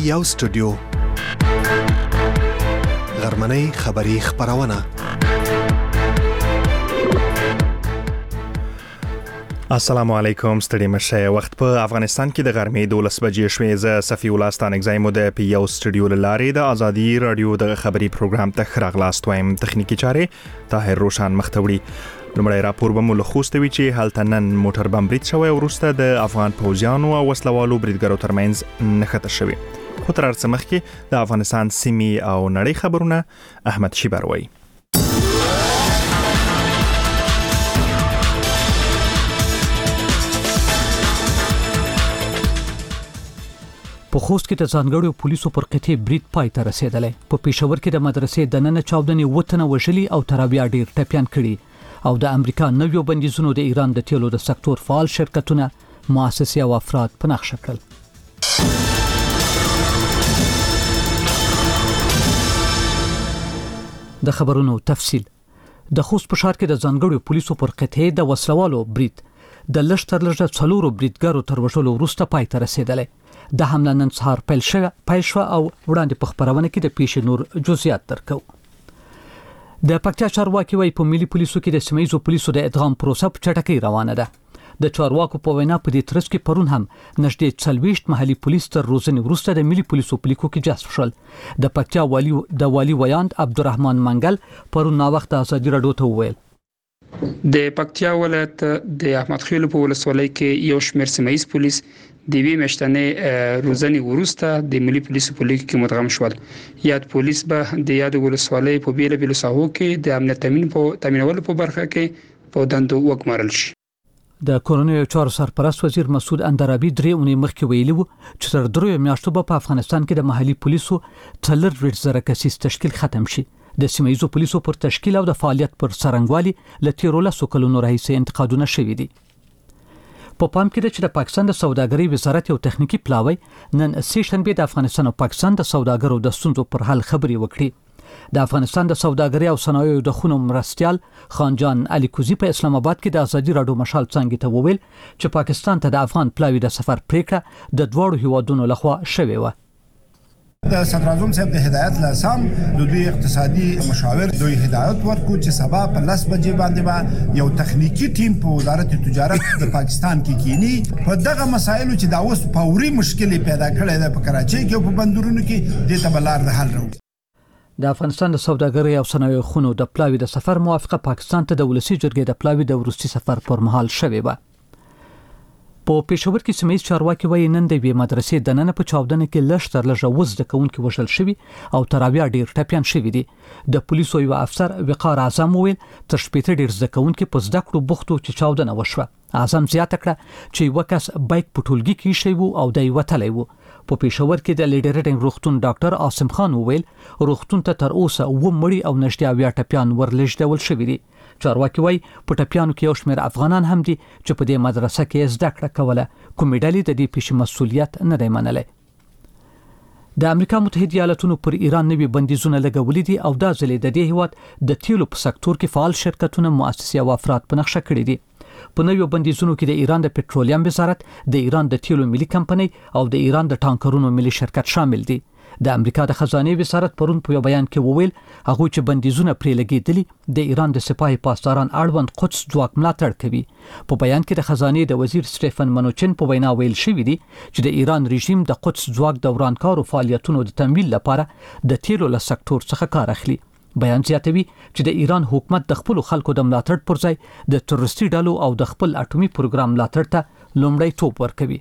یو سټوډیو غرمنۍ خبری خبرونه. السلام علیکم، ستړي مشه. وخت په افغانستان کې د غرمې 12 بجې شوې. زه صفی الله ستانګزای مو د پی یو سټوډیو لارې د ازادي رادیو د خبري پروګرام ته خراغلاست وایم. تخنیکی چارې طاهر روشان مختوړي. لمړی راپور به مو له خوستوي چې هلته نن موټر بم برید شوی او وروسته د افغان پوځیانو او وسلوالو بریدګرو ترمنځ نښته شوې. خو تر هر څه مخکې د افغانستان سیمې او نړۍ خبرونه احمد شیبروي. په خوست کې د ځانګړو پولیسو پر قطعي برید پای ته رسیدلی. په پېښور کې د مدرسې دننه چاودنې وطنه وژلي او ترابیا ډیر ټپيان کړي او د امریکا نویو بندیزونو د ایران د تیلو د سکتور فعال شرکتونه، مؤسسې او افراد په نښه کړل. د خبرونو تفصیل. د خوست په ښار کې د ځانګړو پولیسو پر قطعي د وسلوالو برید د لږ تر لږه 4 بریدګرو تر وژلو وروسته پای ته رسیدلی. د حمله نن سهار پیل شوه او وړاندې په خبرونه کې د پیښې نور جزئیات درکو. د پکتیا چارواکي وايي په ملي پولیسو کې د سیمایي پولیسو د ادغام پروسه په چټکۍ روانه ده. د چارواکو په وینا په دې ترڅ کې پرون هم نږدې 40 محلي پولیس تر روزنې وروسته د ملي پولیسو پلیکو کې جذب شول. د پکتیا والی ویاند عبدالرحمن منګل پرون نا وخت ازادي رادیو ته وویل د پکتیا ولایت د احمد خیل په ولسوالۍ کې یو شمېر سیمایي پولیس د وی مشتنه روزنې وروسته د ملي پولیسو په لیک کې مدغم شول. یاد پولیس به د یاد ولسوالۍ په بیل بیل ساحو کې د امنیت تامینولو په برخه کې په دندو وګمارل شي. د کورونیو چارو سرپرست وزیر مسعود اندرابي 3 اونۍ مخکې ویلي وو چې تر 3 میاشتو په افغانستان کې د محلي پولیسو 4,000 کسیز تشکیل ختم شي. د سیمایي پولیسو پر تشکیل او د فعالیت پر څرنګوالي ل 13 کلونو راهیسې انتقادونه شوي دي. په پام کې ده چې د پاکستان د سوداګرۍ وزارت یو تخنیکی پلاوی نن سه شنبه د افغانستان او پاکستان د سوداګرو د ستونزو پر حل خبري وکړي. د افغانستان د سوداګرۍ او صنایعو د خونو مرستيال خانجان علي کوزي په اسلام آباد کې د ازادي رادیو مشال څنګه ته وویل چې پاکستان ته د افغان پلاوی د سفر پریکړه د دوړو هیوادونو لخوا شوې و. د صدر اعظم صاحب د هدایت لاسام د دوی اقتصادي مشاور دوی هدایت ورکو چې سبا په 10 بجې باندې یو تخنیکی ټیم په وزارت تجارت د پاکستان کې کینی په دغه مسایلو چې دا اوس فوري مشکل پیدا کړي د کراچۍ کې په بندرونو کې د تبلار د حل راوړي. د افغانستان د سوداګرۍ او صنایعو خونو د پلاوی د سفر موافقه پاکستان ته د ولسی جرګې د پلاوی د ورستي سفر پر مهال شوې و. په پېښور کې سیمایي چارواکي وايي نن د وی مدرسې دننه په چاودنه کې لږ تر لږه وزد کوونکې وژل شوی او ترابیا ډیر ټپيان شوی دي. د پولیسو یو افسر وقار اعظم وویل تر شپېته ډیر زده کوونکې په زده کړو بوختو چې چاودنه وشوه. اعظم زیاته کړه چې یو کس بایک په ټولګي کې شوی وو او دای وتلی وو. په پېښور کې د لیډرډینګ روغتون ډاکټر عاصم خان وویل روغتون ته تر اوسه و مړي او نږدې 80 ټپيان ورلېږدول شوی دي. چارواکي وايي په ټپيانو کې یو شمېر افغانان هم دي چې په دې مدرسه کې زده کړه کوله. کومې ډلې د دې پیښې مسؤلیت نه دی منلی. د امریکا متحده ایالاتونو پر ایران نوي بندیزونه لګولې دي او دا ځلې د دې هیواد د تیلو په سکتور کې فعال شرکتونه، مؤسسې او افراد په نښه کړي دي. په نویو بندیزونو کې د ایران د پټرولیم وزارت، د ایران د تیلو ملي کمپنۍ او د ایران د ټانکرونو ملي شرکت شامل دي. د امریکا د خزانه وزارت پرون په بیان کې وویل هغه چې بندیزونه پرې لګیدلي د ایران د سپاهي پاسداران اړوند قدس ځواک ملاتړ کوي. په بیان کې د خزانه د وزیر سټيفن منوچن په وینا ویل شوی دی چې د ایران رژیم د قدس ځواک د ورانکارو فعالیتونو د تمویل لپاره د تیلو له سکتور څخه کار اخلي. بیان زیاتوي چې د ایران حکومت د خپل خلکو د ملاتړ پر ځای د تروریستي ډلو او د خپل اټومي پروګرام ملاتړ ته لومړی توپ ورکوي.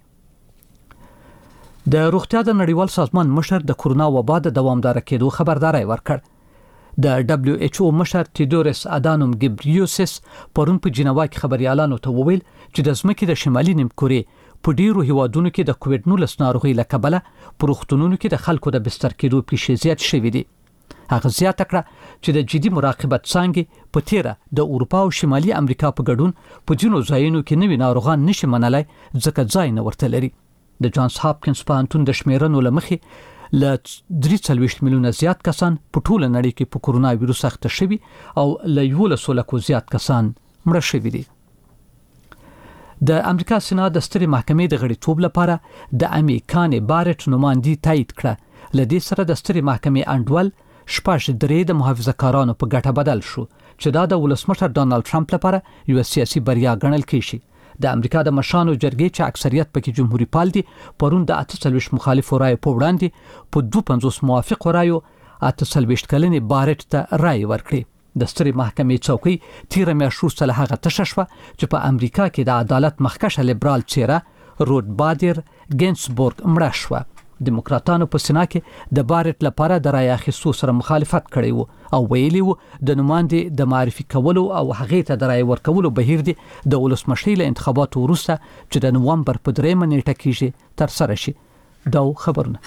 د روغتیا د نړیوال سازمان مشر د کورونا وبا د دوامدار کېدو خبرداري ورکړ. د WHO مشر تیودورس ادانوم ګبریوسس پرون په جنیوا کې خبريالانو ته وویل چې د ځمکې د شمالي نیمکورې په ډیرو هیوادونو کې د کووډ-19 ناروغي له کبله پروختونونو کې د خلکو د بستر کېدو پیښې زیات شوې دي. هغه زیاته کړه چې د جدي مراقبت څنګه په تیره د اروپا او شمالي امریکا په ګډون په جنو ځایونو کې نوي ناروغان نشي منلای ځکه ځای نه ورته لري. د جانز هاپکینز پوهنتون د شمیرنو لمخې ل 3 میلیونه زیات کسان په ټوله نړۍ کې په کورونا وایروس اخته شوي او ل 11 لکو زیات کسان مړه شوي دي. د امریکا سېنات د سترې محکمې د غړیتوب لپاره د امی کان بارټ نوماندي تایید کړه. لدې سره د سترې محکمې انډول شپږ درې د محافظه کارانو په ګټه بدل شو چې دا د ولسمشر ډانلډ ټرمپ لپاره یو سیاسي بریا ګڼل کیږي. د امریکا د مشانو جرګې چې اکثریت پکې جمهوریت پال دي پرون د 48 مخالف رایو په وړاندې په 52 موافق رایو 48 کلنې بارټ ته رای ورکړي. د سترې محکمې څوکۍ تیر میاشت وروسته له هغه تشه شوه چې په امریکا کې د عدالت مخکشه لیبرال چیرې رود بادر ګینسبورګ مړه شوه. دیموکراتانو په سنا کې د بارټ لپاره د رای اخیستو سره مخالفت کړی وو او ویلي وو د نوماندې د معرفي کولو او هغې ته د رای ورکولو بهیر دی د ولسمشرۍ له انتخاباتو وروسته چې د نومبر په 3 نیټه کېږي ترسره شي. دا خبرونه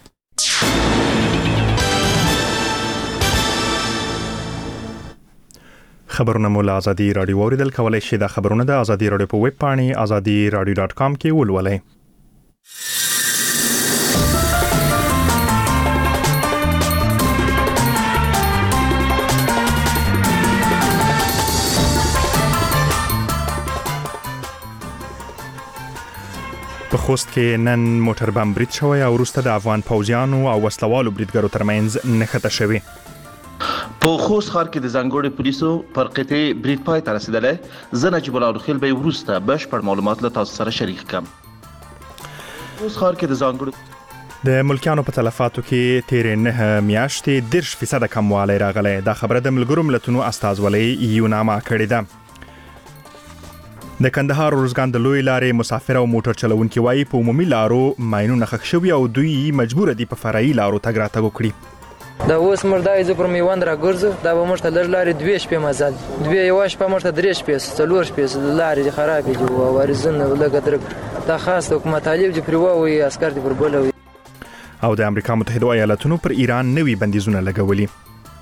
خبرونه مو له ازادي رادیو اوریدل کولای شي. د خبرونه د ازادي رادیو په ویب پاڼې azadiradio.com کې ولولئ. په خوست کې نن موټر بم برید شوی او وروسته د افغان پوځیانو او وسلوالو بریدګرو ترمنځ نښته شوی. په خوست ښار کې د ځانګړو پولیسو پر قطعې برید پای ته رسیدلی. زه نجیب الله الخیل به وروسته بشپړ معلومات له تاسو سره شریک کړم. خوست ښار کې د ځانګړو د ملکیانو په تلفاتو کې تیرې 9 میاشتې 10% کموالی راغلی. دا خبره د ملګرو ملتونو استازولۍ یوناما کړې ده. د کندهار روزګان د لوی لارې مسافر او موټر چلونکي وایي په عمومي لارو ماینونه ښخ شوي او دوی مجبور دي په فرعي لارو تګ راتګ وکړي. دا اوس مردای زه پر میوند را ګرځو دا به موږ ته لږ لارې 2 شپې مزل 2 یو شپه موږ ته 3 شپې 4 شپې لارې خرابې دي او وارزونه لږه درک دا خاص حکومت طالب دي پر ووي عسكر دي پر بولوي. او د امریکا متحده ایالاتونو پر ایران نوي بندیزونه لګولي.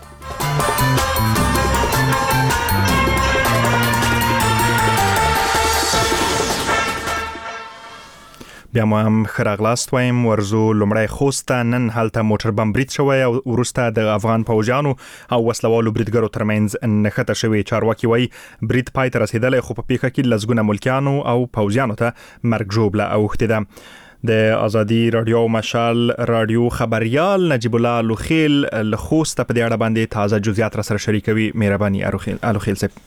بیا مو هم خراغلاست وایم. ورزو لمړی خوست نن هلته موټر بم برید شوی او وروسته د افغان پوځیانو او وسلوالو بریدګرو ترمنځ نښته شوی. چارواکي وایي برید پای ته رسیدلی خو په پیښه کې لسګونه ملکیانو او پوځیانو ته مرګ ژوبله اوښتې ده. د ازادي رادیو مشال رادیو خبريال نجیب الله الخیل له خوست په دې اړه باندې تازه جزئیات را سره شریکوي. مهرباني الخیل صاحب.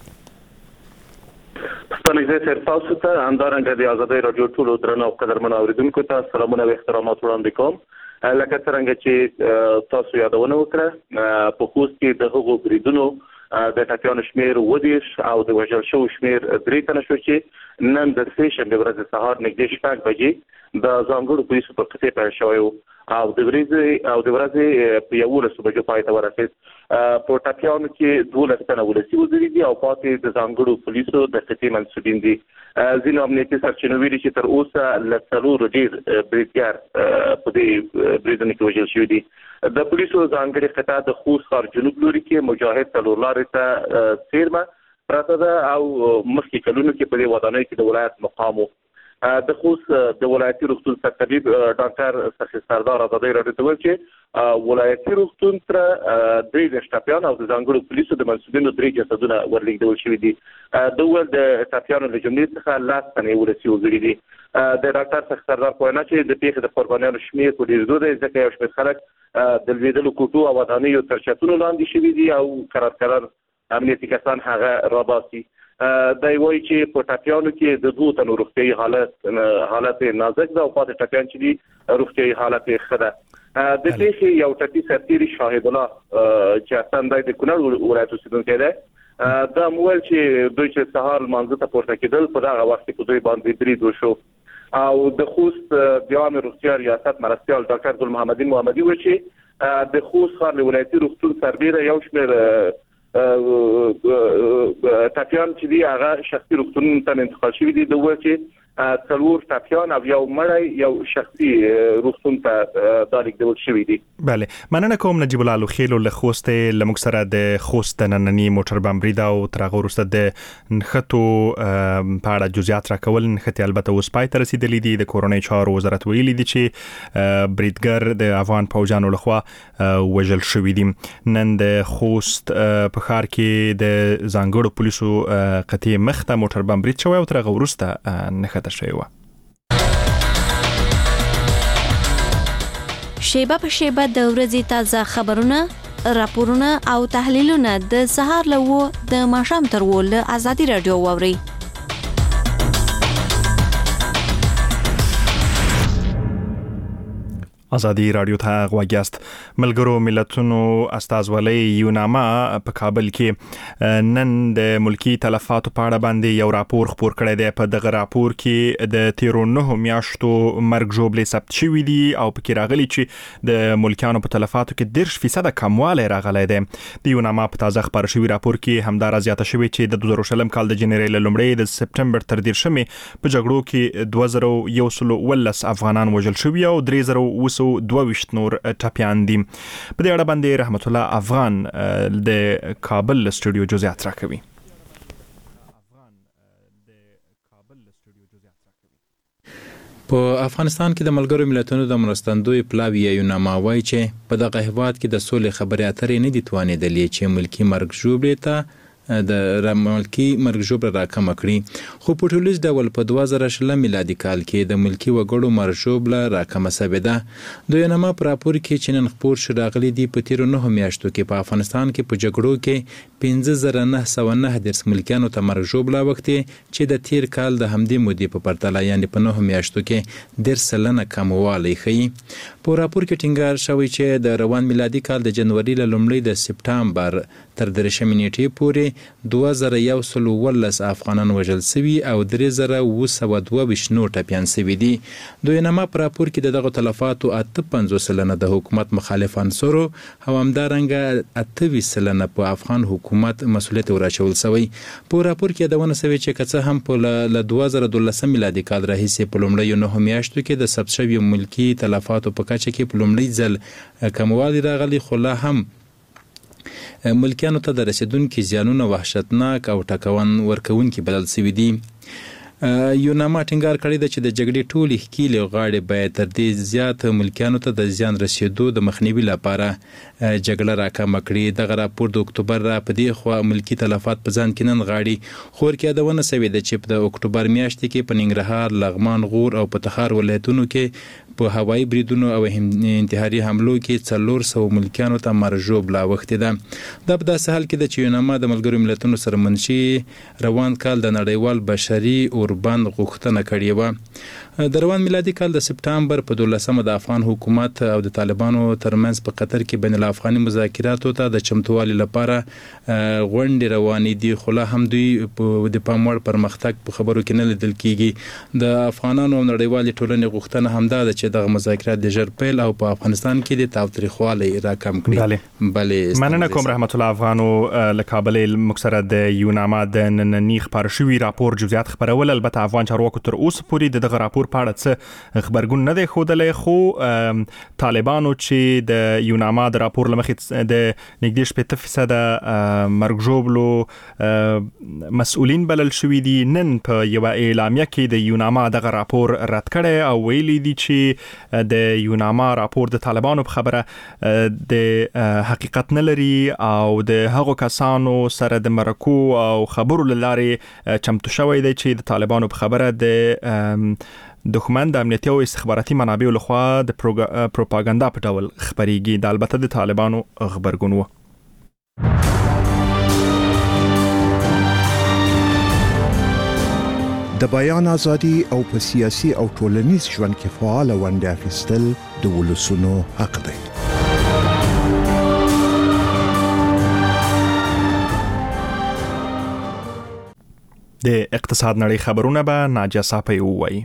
ستنګزه سر تاسو ته همدارنګه د ازادي رادیو ټولو درنو قدرمنو اوریدونکو ته سلامونه او احترامات وړاندې کوم. لکه څنګه چې تاسو یادونه وکړه په خوست کې د هغو بریدونو د ټاپیانو شمیر ودیش او د وژل شو شمیر 3 تنه شو چې نن د سې شنبه ورځ سهار نږدې 6 بجې د ځانګړو پولیسو په قطعه پیل شوی او د ورځې په 11 بجو پای ته ورسید. په ټاپیانو کې 12 تنه ولسی وزري دي او پاتې د ځانګړو پولیسو د قطعه منسوبین دي. ځینو امنیتي سرچینو ویلي چې تر اوسه له 4 ډیر بریدګر په دې بریدونو کې وژل شوي دي. د پولیسو ځانګړي قطعه د خوست ښار جنوب لوري کې مجاهد څلور لارې ته څیرمه پراته ده او مخکې کلونو کې په دې ودانۍ کې د ولایت مقام د خوست د ولایتي روغتون سرطبیب ډاکټر سخی سردار ازادي رادیو ته ویل چې ولایتي روغتون تر 3 ټاپیان او د ځانګړو پولیسو د منسوبینو 3 جسدونه ورلېږدول شوي دي. د ول د ټاپیانو له جملې څخه 10 تنې ولسی وګړي دي. د ډاکټر سخی سردار په وینا چې د پیښې د قربانیانو شمېر په ډېر زیات دی ځکه یو شمېر خلک د لویدلو کوټو او ودانیو تر چتونو لاندې شوي دي او قرار امنیتي کسان هغه راباسي. دا وایي چې په ټاپیانو کې د 2 تنو روغتیايي حالت نازک ده او پاتې ټاپیان چې دي روغتیايي حالت ښه ده. د پیښې یو ټپي سرتیري شاهد الله چې اصلا د کونړ ولایت اوسیدونکی دی دا مویل چې دوی چې سهار لمانځه ته پورته کېدل په دغه وخت کې په دوی باندې برید وشو او د خوست د عامه روغتیا ریاست مرستیال ډاکټر ګل محمدین محمدي وایي چې د خوست ښار ولایتي روغتون سربیره یو شمېر ټاپیان چې دی هغه شخصي روغتونونو ته انتقال شوي دي. د وایي چې څلور ټپیان او یو مړی یو شخصي روغتون ته دالیږدول شوی دی. بله، مننه کوم نجیب الله لوخیلو له خوست لموږ سره د خوست نننی موټر بمبري دا او تر هغه وروسته د نښتو په اړه جزئیات راکول. نښتې البته اوس پای ته رسیدلې دي. د کورنۍ چارو وزارت ویلي دي چې بریدګر د افغان پوځیانو لخوا وژل شوی دي. نن د خوست په ښار کې د ځانګړو پولیسو قطعې مخ ته موټر بمبري شوی او تر هغه وروسته نښته شوی و. شیبه په شیبه د ورځې تازه خبرونه، راپورونه او تحلیلونه د سهار له 9 د ماښام تر 10 له آزادي رادیو واوري. آزادی رادیو ته غواګیاست. ملګرو ملتونو استازولۍ یوناما په کابل کې نن د ملکی تلفاتو په اړه باندې یو راپور خپور کړی دی. په دغه راپور کې د 13 میاشتو مرګ ژوبلې ثبت شوي دي او پکې راغلي چې د ملکیانو په تلفاتو کې 10% کموالی راغلی دی. د یوناما په تازه خپاره شوي راپور کې همدارا زیاته شوې چې د 2020 کال د جنوري له لومړۍ د سپټمبر تر 13 په جګړو کې 2112 افغانان وژل شوي او 3022 نور ټپیان دي. په دې اړه باندې رحمت الله افغان د کابل استودیو جزئیات راکوي. په افغانستان کې د ملګرو ملتونو د مرستندوی پلاوی یوناما وایي چې په دغه هیواد کې د سولې خبرې اترې نه دي توانېدلې چې ملکی مرګ ژوبلې ته د ملکی مرګ ژوبله راکمه کړي. خو په ټولیز ډول په 2020 میلادي کال کې د ملکی وګړو مرګ ژوبله راکمه شوې ده. د یوناما په راپور کې چې نن خپور شو راغلي دي په 13 میاشتو کې په افغانستان کې په جګړو کې 5909 ملکیانو ته مرګ ژوبله وکړي چې د تیر کال د همدې مودې په پرتله یعنی په 9 میاشتو کې 10% کموالی ښیي. په راپور کې ټینګار شوی چې د روان میلادي کال د جنوري له لومړۍ د سپټمبر تر 13 نیټې پورې 2112 افغانان وژل شوي او 3022 نور ټپیان شوي دي. د یوناما په راپور کې دغه تلفاتو 58% د حکومت مخالف عنصرو او همدارنګه 28% په افغان حکومت مسؤلیت ورچول شوی. په راپور کې یادونه شوې چې که څه هم په 2012 میلادي کال راهیسې په لومړیو 9 میاشتو کې د ثبت شویو ملکي تلفاتو په کچه کې په لومړي ځل کموالی راغلی، خو لا هم ملکیانو ته د رسیدونکو زیانونه وحشتناک او ټکون ورکوونکي بلل شوي دي. یوناما ټینګار کړی دی چې د جګړې ټولې ښکیلې غاړې باید تر دې زیات ملکیانو ته د زیان رسیدو د مخنیوي لپاره جګړه راکمه کړي. دغه راپور د اکتوبر را په دې خوا ملکی تلفات په ځان کې نن غاړي. خو ورکې یادونه شوې ده چې د اکتوبر میاشتې کې په ننګرهار، لغمان، غور او په تخار ولایتونو کې په هوایي بریدونو او انتحاري حملو کې 400 ملکیانو ته مرګ ژوبله اوښتې ده. دا په داسې حال کې ده چې یوناما د ملګرو ملتونو سره منشي روان کال د نړیوال بشري اوربند غوښتنه کړې وه. د روان میلادي کال د سپټمبر په 12 د افغان حکومت او د طالبانو ترمنځ په قطر کې بین الافغاني مذاکراتو ته د چمتووالي لپاره غونډې روانې دي، خو لا هم دوی د پام وړ پرمختګ په خبرو کې نه لیدل کیږي. د افغانانو او نړیوالې ټولنې غوښتنه همدا ده چې دغه مذاکرات د ژر پیل او په افغانستان کې د تاوتریخوالي راکم کړي. بله مننه کوم رحمت الله افغانو له کابل مکسره د یوناما د نننی خبر شوی راپور جزئیات خبرول. البته افغان چارواکو تر اوسه پورې دغه راپور په اړه څه خبرګون نه دی ښودلی، خو طالبانو چې د یوناما د راپور له مخې د نږدې 80% مرګ ژوبلو مسؤلین بلل شوي دي، نن په یوه اعلامیه کې د یوناما دغه راپور رد کړی او ویلي دي چې د یوناما راپور د طالبانو په خبره د حقیقت نه لري او د هغو کسانو سره د مرکو او خبرو له لارې چمتو شوی دی چې د طالبانو په خبره د دښمن د امنیتي او استخباراتي منابعو لخوا د پروپاګاندا په ډول خبرېږي. دا البته د طالبانو خبرګون و. د بیان ازادي او په سیاسي او ټولنیز ژوند کې فعال ونډه اخیستل د ولسونو حق دی. د اقتصاد نړۍ خبرونه به ناجیه صافی ووایي.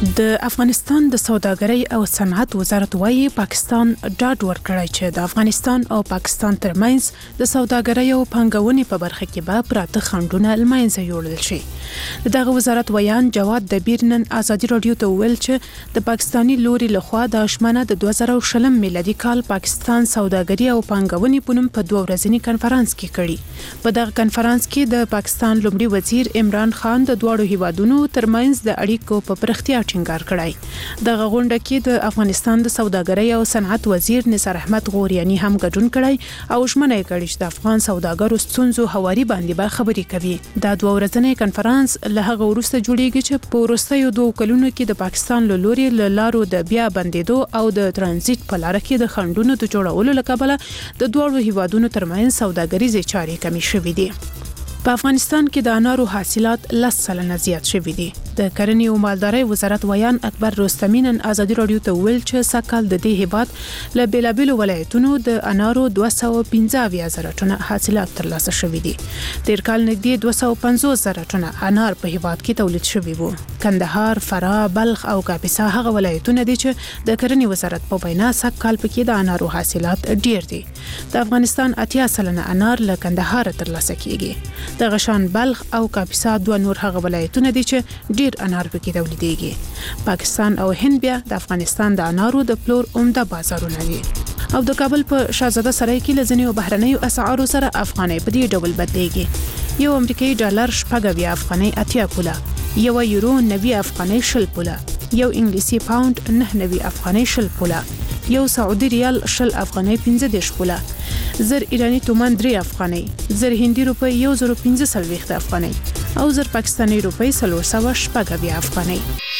د افغانستان د سوداګرۍ او صنعت وزارت وايي پاکستان ډاډ ورکړی چې د افغانستان او پاکستان ترمنځ د سوداګرۍ او پانګونې په برخه کې به پراته خنډونه لمنځه یوړل شي. دغه وزارت ویان جواد دبیر نن ازادي رادیو ته ویل چې د پاکستانی لوري لخوا د اشمنه د 2020 میلادي کال پاکستان سوداګرۍ او پانګونې په نوم په 2 ورځنی کنفرانس کې کړي. په دغه کنفرانس کې د پاکستان لومړي وزیر عمران خان د دوه هیوادونو ترمنځ د اړیکو په پرختیا ټینګار کړی. دغه غونډه کې د افغانستان د سوداګرۍ او صنعت وزیر نثار احمد غوریانی هم ګډون کړی او ژمنه یې کړې چې د افغان سوداګرو ستونزو هواري باندې به خبرې کوي. دا 2 ورځنی کنفرانس له هغه وروسته جوړیږي چې په وروستیو 2 کلونو کې د پاکستان له لوري له لارو د بیا بندیدو او د ترانزیت په لار کې د خنډونو د جوړولو لپاره د دوه هیوادونو ترمنځ سوداګریزې چارې کمې شوې دي. په افغانستان کې د انارو حاصلات 10% زیات شوي دي. د کرنې او مالدارۍ وزارت ویان اکبر رستمی نن ازادي رادیو ته ویل چې سکهال د دې هیواد له بیلابیلو ولایتونو د انارو 215,000 ټنه حاصلات ترلاسه شوي دي. تیر کال نږدې 250,000 ټنه انار په هیواد کې تولید شوي وو. کندهار، فراه، بلخ او کاپیسا هغه ولایتونه دي چې د کرنې وزارت په وینا سکهال پکې د انارو حاصلات ډیر دي. د افغانستان 80% انار له کندهار ترلاسه کیږي. د غشان بلخ او کاپیسا دوه نور هغه ولایتونه دي چې ډیر انار پکې تولیدېږي. پاکستان او هند بیا د افغانستان د انارو د پلور عمده بازارونه دي. او د کابل په شاهزاده سرای کې لزنیو بهرنیو اسعارو سره افغانۍ په دې ډول بدلېږي. یو امریکایي ډالر 80 افغانۍ 80 پوله، یو یورو 90 افغانۍ 60 پوله، یو انګلیسي پاوند 99 افغانۍ 60 پوله، یو سعودي ریال 60 افغانۍ 15 پوله، زر ایرانی تومان 3 افغانۍ، زر هندي روپۍ 1015 افغانۍ او زر پاکستانی روپۍ 370 افغانۍ.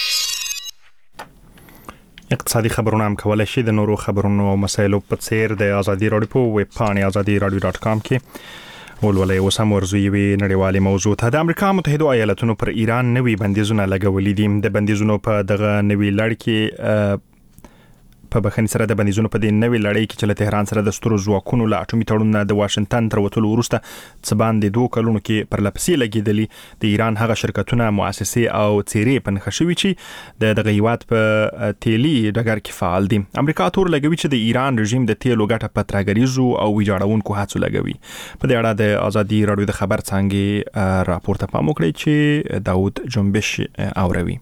اقتصادي خبرونه هم کولای شي د نورو خبرونو او مسایلو په څیر د ازادي رادیو په ویب پاڼې azadiradio.com کې ولولای اوس هم ورزوي نړیوالې موضوع ته. د امریکا متحده ایالاتونو پر ایران نوي بندیزونه لګولي دي. د بندیزونو په دغه نوي لړ کې په بخښنې سره د بندیزونو په دې نوې لړۍ کې چې له تهران سره د سترو ځواکونو له اټومي تړون د واشنگټن تر وتلو وروسته څه باندې 2 کلونو کې پرلپسې لګېدلي د ایران هغه شرکتونه، مؤسسې او څیرې په نښه شوي چې دغه هیواد په تیلي ډګر کې فعال دي. امریکا تور لګوي چې د ایران رژیم د تیلو ګټه په ترهګریزو او ویجاړونکو هڅو لګوي. په دې اړه د ازادي رادیو د خبر څانګې راپور ته پام وکړئ چې داود جنبش اوروي.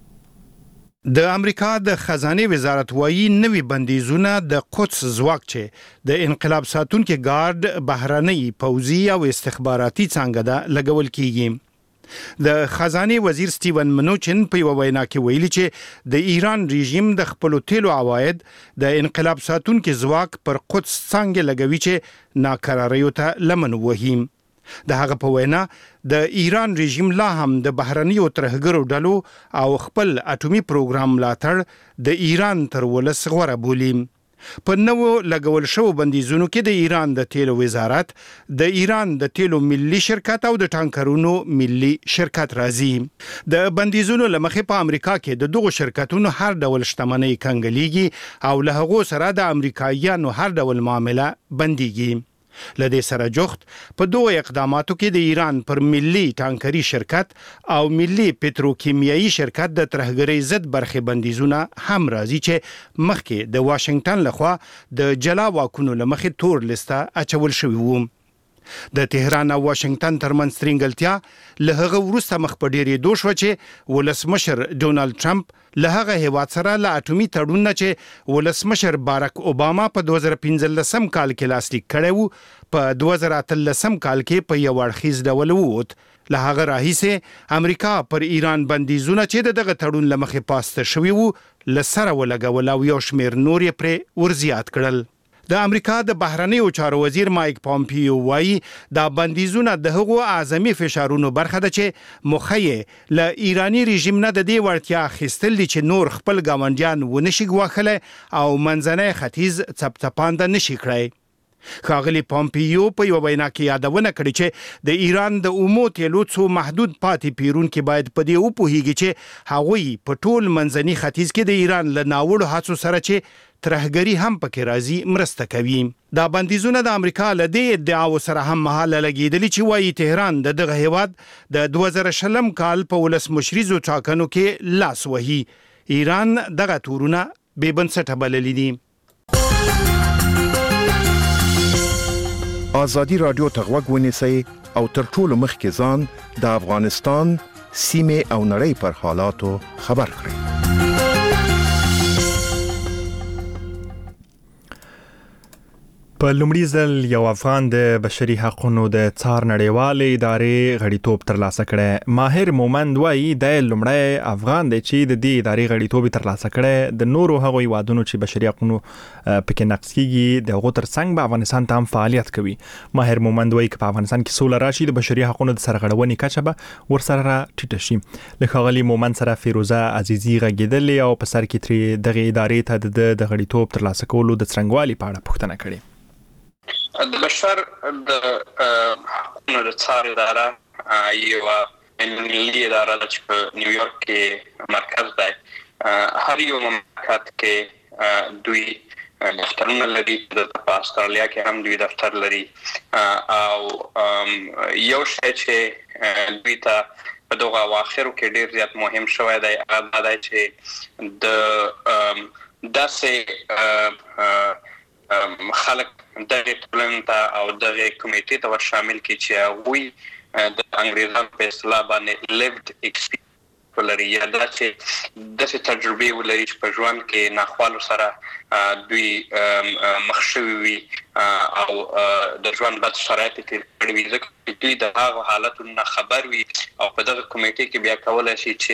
د امریکا د خزانه وزارت وايي نوي بندیزونه د قدس ځواک چې د انقلاب ساتونکو ګارد، بهرنۍ پوځي او استخباراتي څنګه ده لګول کیږي. د خزانه وزیر سټیون منوچن په یو وینا کې ویلي چې د ایران رژیم د خپل تیلو عواید د انقلاب ساتونکو ځواک پر قدس څنګه لګوي چې ناکراریو ته لمن وهیم. د هغه په وینا د ایران رژیم لا هم د بهرنیو ترهګرو ډلو او خپل اټومي پروګرام ملاتړ د ایران تر ولس غوره بولي. په نوو لګول شو بندیزونو کې د ایران د تیلو وزارت، د ایران د تیلو ملي شرکت او د ټانکرونو ملي شرکت راځي. د بندیزونو لمخې په امریکا کې د دغو شرکتونو هر ډول شتمنۍ کنګلېږي او له هغو سره د امریکایانو هر ډول معامله بنديږي. لدې سره جوخت په دوه اقداماتو کې د ایران پر ملي ټانکري شرکت او ملي پتروکیمیایي شرکت د ترهګرۍ ضد برخې بندیزونه هم راځي چې مخکې د واشنگټن لخوا د جلا واکونو لمخې تور لسته اچول شوی وو. د تهران او واشنگټن ترمنځ ترنګلتیا له هغه وروسته مخ په ډیرې دوه شو چې ولسمشر ډونالد ټرمپ له هغه هیواد سره له اټومي تړون نه چې ولسمشر باراک اوباما په 2015 کال کې لاسلیک کړی وو په 2013 کال کې په یو اړخیز ډول ووت. له هغه راهیسې امریکا پر ایران بندیزونه چې دغه تړون لمخې پاسته شوی وو لسره ولګول او یو شمیر نور یې پر ورزیات کړل. د امریکا د بهرنیو چارو وزیر مایک پامپیو وایي دا بندیزونه د هغو اعظمي فشارونو برخه ده چې مخې له ایرانی رژیم نه د دې وړتیا اخیستل دي چې نور خپل ګاونډیان ونشي ګواښلی او منځنی ختیځ څپڅپانده نشي کړی. ښاغلي پامپیو په یو وینا کې یادونه کړې چې د ایران د اومو تیلو څو محدود پاتې پیرونکي باید په دې وپوهیږي چې هغوی په ټول منځني ختیځ کې د ایران له ناوړو هڅو سره چې ترهګری هم پکې راځي مرسته کوي. دا بندیزونه د امریکا له دې ادعاو سره هم مهاله لګیدلي چې وایي تهران د دغه هیواد د 2020 کال په ولسمشریزو ټاکنو کې لاس وهي. ایران دغه تورونه بې بنسټه بللي دي. آزادی رادیو ته غوږ ونیسئ او تر ټولو مخکې ځان د افغانستان سیمې او نړۍ پر حالاتو خبر کړئ. په لومړي ځل یو افغان د بشري حقوقو د څار نړیوالې ادارې غړیتوب ترلاسه کړی. ماهر مومند وایي د لومړی افغان دی چې د دې ادارې غړیتوب ترلاسه کړی. د نورو هغو هیوادونو چې بشري حقوقو پکې نقض کیږي د هغو ترڅنګ به افغانستان ته هم فعالیت کوي. ماهر مومند وایي که په افغانستان کې سوله راشي د بشري حقوقو د سرغړونې کچه به ورسره ټیټه شي. له ښاغلي مومند سره فیروزه عزیزي غږېدلې او په سر کې ترې دغې ادارې ته د غړیتوب ترلاسه کولو د څرنګوالي په اړه پوښتنه کړې. د بشر د حقوقو د څار اداره یو ملي اداره ده چې په نیویورک کې مرکز دی. هر یو مملکت کې دوی دفترونه لري. په استرالیا کې هم دوی دفتر لري او یو شی چې دوی ته په دغه اواخرو کې ډیر زیات مهم شوی دی هغه دی چې د داسې خلک دغه ټولنې ته او دغه کمیټې ته ور شامل کړي چې هغوی د انګریزانو په اصطلاح باندې lived experience ولري یا داسې تجربې ولري چې په ژوند کې ناخوالو سره دوی مخ شوي وي او د ژوند بد شرایط تیر کړي وي ځکه چې دوی د هغو حالتونو نه خبر وي او په دغه کمیټې کې بیا کولی شي چې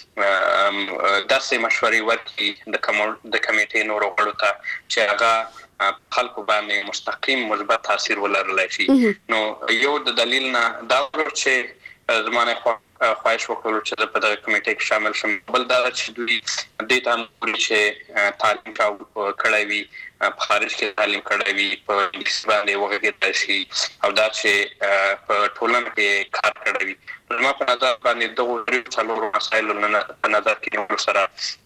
داسې مشورې ورکړي د کمیټې نورو غړو ته چې هغه خلکو باندې مستقیم مثبت تاثیر ولرلی شي. نو یو د دلیل نه دا چې زمانه خواهش وکړو چې په دغه کمیټې کې شامل شم. بل دا چې دوی دې ته هم چې تعلیم کړی وي په خارج کې تعلیم کړی وي په انګلیسي باندې وغږېدلی شي او دا چې په ټولنه کې کار کړی وي. زما په نظر باندې دغو څلورو مسایلو په نظر کې نیولو سره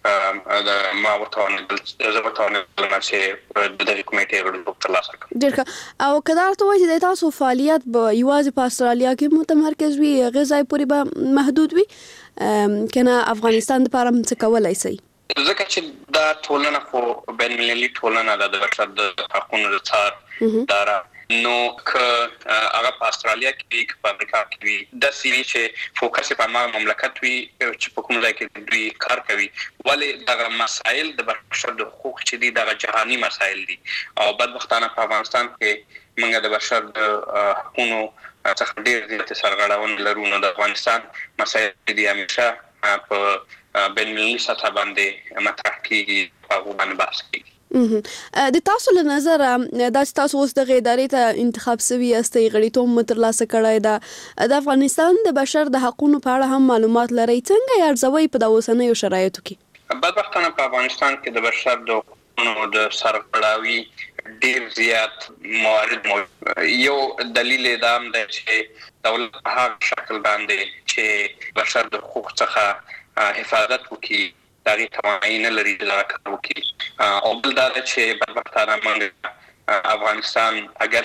ما وتوانېدل چې د دغې کمیټې غړیتوب ترلاسه کړم. ډېر ښه. او که دا ورته وایي چې د تاسو فعالیت به یوازې په استرالیا کې متمرکز وي هغې ځای پورې به محدود وي که نه افغانستان دپاره هم څه کولی شئ؟ ځکه چې دا ټولنه خو بین المللي ټولنه ده د بشر د حقونو د څار اداره. نو که هغه په استرالیا کې وي که په امریکا کې وي داسې وي چې فوکس په هماغه مملکت وي چې په کوم ځای کې دوی کار کوي. ولې دغه مسایل د بشر د حقوق چې دي دغه جهاني مسایل دي او بدبختانه په افغانستان کې موږ د بشر د حقونو څخه ډېر زیاتې سرغړونې لرو. نو د افغانستان مسایل دي همیشه په بین المللي سطح باندې مطرح کېږي په هغو باندې بحث کېږي. د تاسو له نظر دا چې تاسو اوس دغه ادارې ته انتخاب سوي یاستئ غړیتوب مو ترلاسه کړی ده د افغانستان د بشر د حقوقو په اړه هم معلومات لرئ څنګه یې ارزوئ په د اوسنیو شرایطو کې؟ بدبختانه په افغانستان کې د بشر د حقوقو د سرغړاوي ډیر زیات موارد موجود. یو دلیل دا هم دی چې دولت په هغه شکل باندې چې بشر د حقوقو څخه حفاظت وکړي دغه توانایي نه لري چې دا کار وکړي. او بل دا چې بدبختانه موږ افغانستان اگر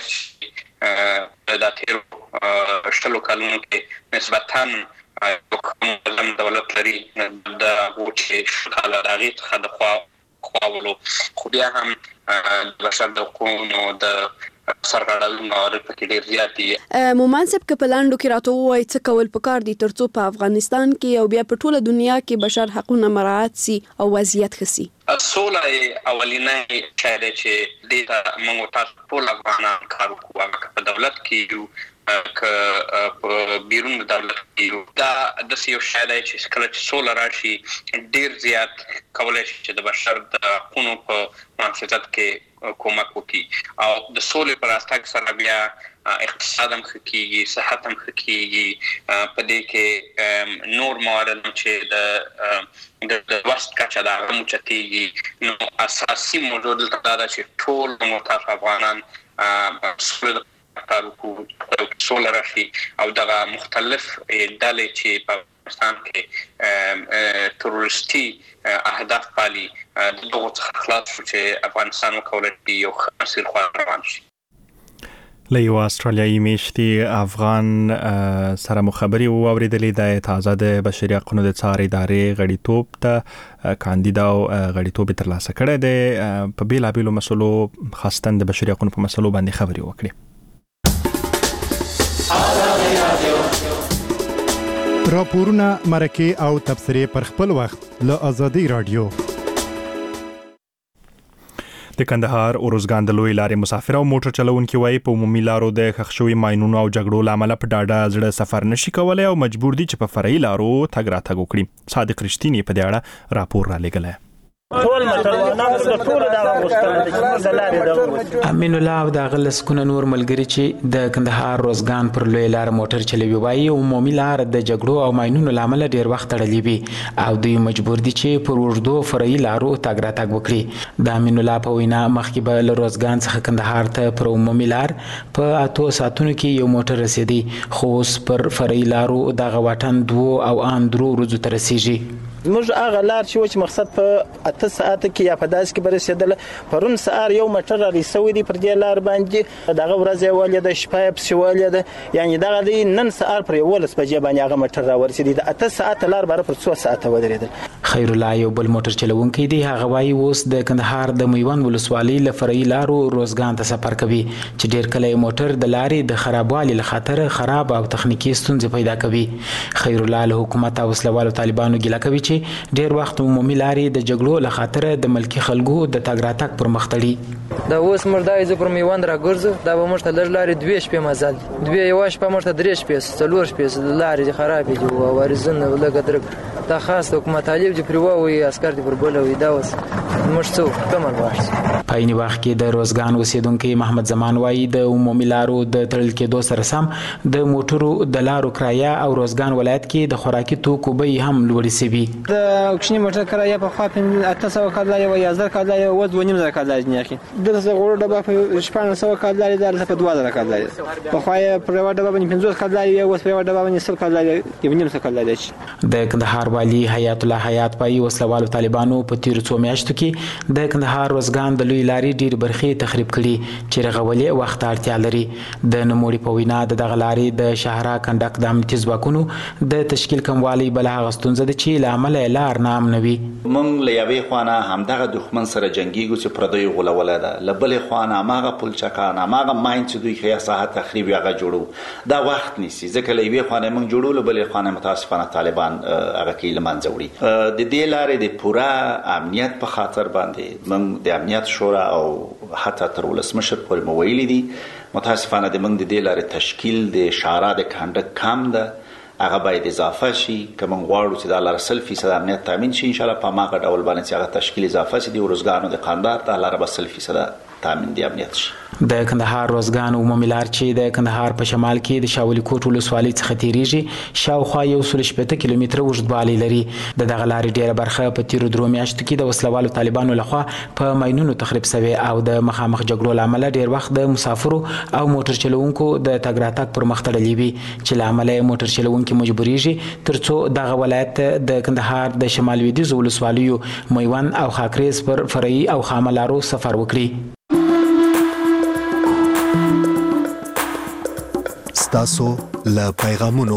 د تیرو شلو کلونو کې نسبتاً یو دولت لري د چې شکاله د هغې څخه د خواولو خو بیا هم د بشر د حقوقو د سرغړاوي موارد پکې ډېر زیات دي. مومند صاحب که په لنډو کې راته ووایي څه کول پکار دي ترڅو په افغانستان کې او بیا په ټوله دنیا کې بشر حقونه مراعات سي او وضعیت ښه سي؟ سوله اولینی شی دی چې دې ته موږ تاسو ټول افغانان کار وکړو هغه په دولت کې یو که په بیرون د دولت کې یو دا داسې یو شی دی چې کله چې سوله راشي ډېر زیات کولی شي چې د بشر د حقونو په محافظت کې کومک وکړي او د سولې په راتګ سره بیا اقتصاد هم ښه کېږي صحت هم ښه کېږي. په دې کې نور موارد هم چې د وست کچه د هغه هم اوچتېږي. نو اساسي موضوع دلته دا ده چې ټول متحد افغانان سولې کار وکړو سوله راشي او دغه مختلف ډلې چې په افغانستان کې تروریستي اهداف پالي دغو څخه خلاص شو چې افغانستان وکولی شي یو ښه مسیر خوا روان شي. له یو استرالیایي میشتي افغان سره مخابري او اوریدلې د تازه د بشري حقوقو د څار ادارې غړیتوب ته کاندیدا او غړیتوب ترلاسه کړی دی په بیلابیلو مسلو خاصتاً د بشري حقوقو په مسلو باندې خبري وکړي. راپورونه مرکه او تبصرې پر خپل وخت له آزادي رادیو. د کندهار اورزګان د لوی لارې مسافر او موټر چلوونکي وایي په عمومي لارو د ښخ شوي ماینونو او جګړو له امله په ډاډه زړه سفر نشي کولی او مجبور دي چې په فرعي لارو تګ راتګ وکړي. صادق رښتینی په دې اړه راپور را لېږلی. ټول موټروانان د ټول دغه غوښتنه ده چې موږ د لارې د امین الله او د غلسکونه نور ملګری چې د کندهار روزګان پر لوی لار موټر چلوي وایي عمومي لار د جګړو او ماینونو لامل ډیر وخت تړلې وي او دوی مجبور دي چې پر ورډو فرعي لارو تګ راتګ وکړي. د امین الله په وینا مخکې به له روزګان څخه کندهار ته پر عمومي لار په 8 ساعتونو کې یو موټر رسیدي خو اوس پر فرعي لارو دغه واټن 2 او ان 3 ورځو ته رسیږي. موږ هغه لار چې مقصد په 8 ساعت کې یا په داس کې برسېدل پرون سهار یو موټر را رسوي دی پر دې لار باندې دغه ورځ ولې د شپه په سیواله ده یعنی دغه دی نن سهار پر 11 بجې باندې هغه موټر را ورسېدی د 8 ساعت لار بار پر 2 ساعت ودرېدل. خیر الله یو بل موټر چلوونکی دی هغه وایي اوس د کندهار د میوند ولسوالۍ له فرعي لارو روزګان ته سفر کوي چې ډیر کله موټر د لارې د خرابوالي له خاطر خراب او تخنیکی ستونزې پیدا کوي. خیر الله له حکومت او وسلوالو طالبانو ګیله کوي چې ډیر وخت عمومي لارې د جګړو له خاطر د ملکی خلکو د تګ راتګ پر مخ تړي. دا اوس مردای ز پر میوند را ګرځو دا به مشته لږ لارې 2 شپې مزل 2 یو شپه مشته 3 شپې 4 شپې لارې خرابې دي او ورزنه ولګ درک دا خاص حکومت طالب چې پرواوي عسكر دي پر بلوي دا اوس مشتو کمل واش. په این وخت کې د روزګان اوسیدونکو محمد زمان وایي د عمومي لارو د تړل کېدو سره سم د موټرو د لارو کرایه او روزګان ولایت کې د خوراکي توکو بیې هم لوړې شوي. د کوچني موټر کرایه په خوا 800 کاله یا 1000 کاله یا 2.5 کاله نه اخی د غوړو ډبه په 1500 کاله د په 2000 کاله په خوا پر یو ډبه باندې 500 کاله یا اوس په یو ډبه باندې 100 کاله یو نیم کاله دی. د کندهار والی حیات الله حیات پای وسلوالو طالبانو په تیر 2 میاشتو کې د کندهار روزګان د لوی لارې ډیر برخې تخریب کړي چې رغولې وخت اړتیا لري. د نموړي په وینا د دغه لارې د شهرا کنډک د امنیتي ځواکونو د تشکیل کموالی بل هغه ستونزه ده چې لامل لار نام نوي. مونږ له یوې خوانه همدغه دښمن سره جنگيږو چې پردوی غولوله ده لبلې خوانه ماغه پلچکان ماغه ماین چې دوی خیا ساحه تخریب یغه جوړو دا وخت نیسي ځکه له یوې خوانه مونږ جوړو لبلې خوانه متاسفانه طالبان هغه کې لمنځه وړي. د دې لارې د پورا امنیت په خاطر باندې مونږ د امنیت شورا او حتی تر ولسمشر پورې مویل دي متاسفانه د مونږ د دې لارې تشکیل د شارع د کاندک کم ده هغه باید اضافه شي کوم غواړو چې د لار 100% امنیت تامین شي ان شاء الله په ماغه ډول باندې چې هغه تشکیل اضافه شي د ورزګانو د قاندار د لار 100% تامین دی امنیت شي. د کندهار روزګان عمومي لار چې د کندهار په شمال کې د شاولي کوټ ولسوالۍ څخه تیریږي شاوخوا 170 کیلومتره اوږدوالی لري. دغه لارې ډیره برخه په تیرو 3 میاشتو کې د وسلوالو طالبانو لخوا په ماینونو تخریب شوی او د مخامخ جګړو لامل ډیر وخت د مسافرو او موټر چلوونکو د تګ راتګ پر مخ تړلې وي چې لامل موټر چلوونکو مجبوریږي ترڅو دغه ولایت د کندهار د شمال لویدیځ ولسوالیو میوند او خاکریز پر فرعي او خامه لارو سفر وکړي. تاسو له پیغامونو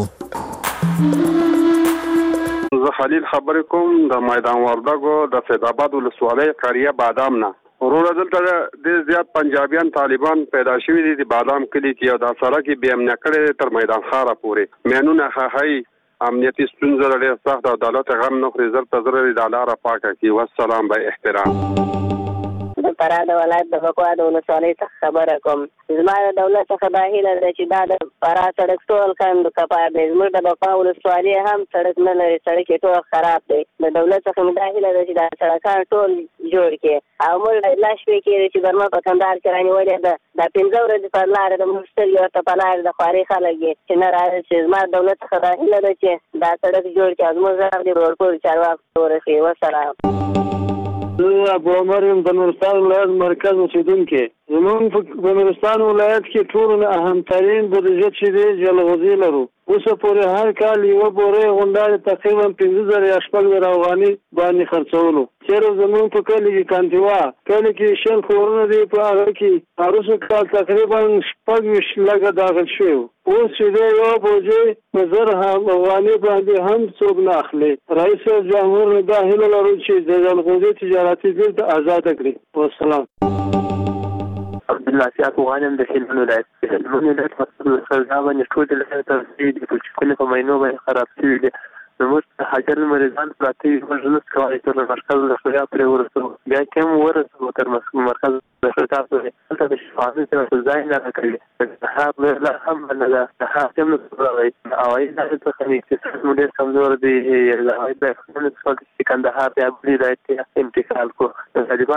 زه خلیل خبرې کوم د میدان وردګو د فیضآباد ولسوالۍ قریه بادام نه وروره دلته ډېر زیات پنجابیان طالبان پیدا شوي دي د بادام کلي کې او دا سړک یې بې امنه کړی تر میدان ښاره پورې مینونه خښئ امنیتي ستونزه ډېر سخت او دولت غم نه خوري زر ته زر د لاره پاکه کړي والسلام به احترام. د فراه ولایت د بکوا د ولسوالۍ څخه خبره کوم زما د دولت څخه دا هیله ده چې دا د فراه سړک ټول کاندو کپار دی زموږ د بکوا ولسوالۍ هم سړک نه لري سړک یې ټول خراب دی د دولت څخه دا هیله ده چې دا سړکان ټول جوړ کړي او موږ لا شپې کې چې برما په کندهار کې رانیولې ده دا 15 ورځې پر لار د مشتری او ته په لار د خواري خلک چې نه راځي چې زما دولت څخه دا هیله ده چې دا سړک جوړ کړي زموږ زړه دې ورپور چارواکو ورسي والسلام. ابو عمر د نورستان ولایت مرکز اوسیدونکو زمون په نورستان ولایت کې ټول اهمترین بودیجه چې دی جلغوزي لرو. اوس پورې هر کال یو بورې غونډه تقریبا 5000 یا 6000 افغاني باندې خرڅولو. چیرې زمون په کلی کې کانتیوا کلی کې شل خورونه دی په هغه کې هروسه کال تقریبا 25 لګه داخل شو. اوس چې یو بوجه نظر هم افغاني باندې هم څوک نه اخلي. رئیس جمهور دا هیله لري چې د جلغوزي تجارتي بیرته آزاد کړي. والسلام. عبد الله سیاق غانم د هلمند ولایت مسؤل سرګاو باندې ټول د ترسید په کله په مینو باندې خراب شوی دي. نو حاضر مریضان پراته ورزنه کوي تر مرکز د خیا پر ورسو بیا کوم ورسو تر مرکز د خطا په تل د شفاعت سره ځای نه کوي. لا هم نه ده هم نو راوي او اې د تخنیک چې موږ سمزور دي لا اې په خپل څه کندهار ته ابدي راځي انتقال کو